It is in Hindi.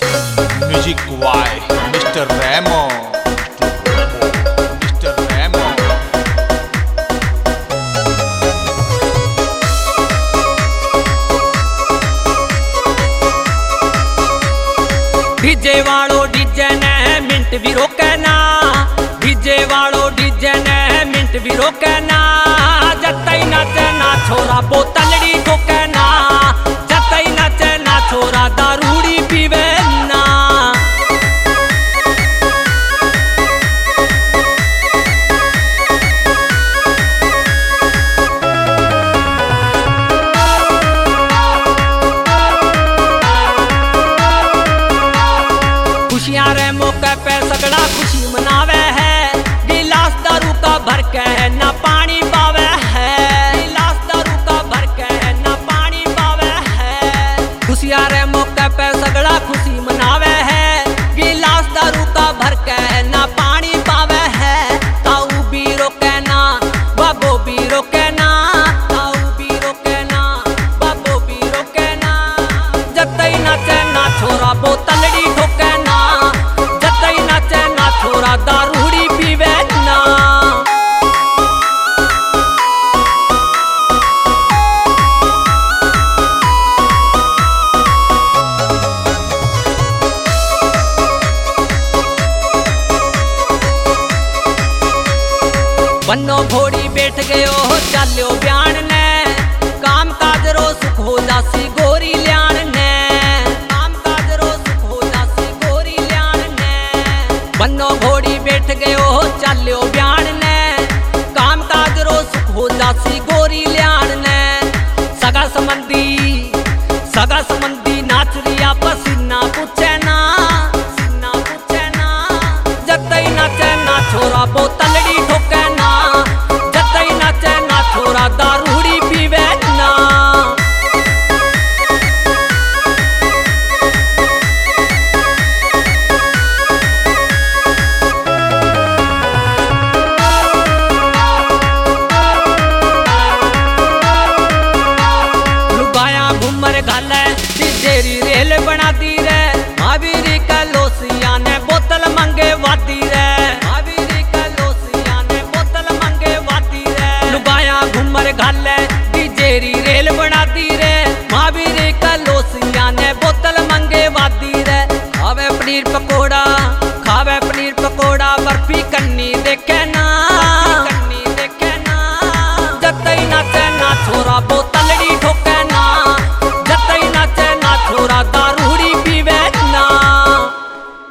Music by mister Remo, mister Remo. DJ वालो डीजे ने मिनट भी रोके ना, डीजे वालो डीजे ने मिनट भी रोके ना, जतई नाचे ना छोरा बोतलड़ी ठोके ना, जतई नाचे ना छोरा दारूड़ी पीवे ना। खुशियां रे मौके पे सगड़ा खुशी मनावे है, गिलास दारू का भर के है ना पानी पावे है, गिलास दारू का भर के है ना पानी पावे है। खुशियां रे मौके पे सगड़ा खुशी मनावे है, गिलास दारू का भर के है ना पानी पावे है। ताऊ भी रोके ना, बाबो भी रोके ना, ताऊ भी रोके ना, बाबो भी रोके ना, जतई नाचे ना छोरा बोतलड़ी ठोके ना, जतई नाचे ना छोरा दारूड़ी पीवे ना। बन्नो घोड़ी बैठ गयो चाल्यो ब्याण ने, काम काज रो सुख हो जासी गोरी ल्याण ने, काम काज रो सुख हो जासी गोरी ल्याण ने। बन्नो घोड़ी बैठ गयो चाल्यो ब्याण ने, काम काज रो सुख हो जासी गोरी ल्याण ने। सगा संबंधी नाच रिया पसीना पूछे ना, सीना पूछे ना, जतई नाचे ना छोरा बोतलड़ी ठोके ना, जतई नाचे ना छोरा दारूड़ी पीवे ना। लुगाया घूमर घाले तेरी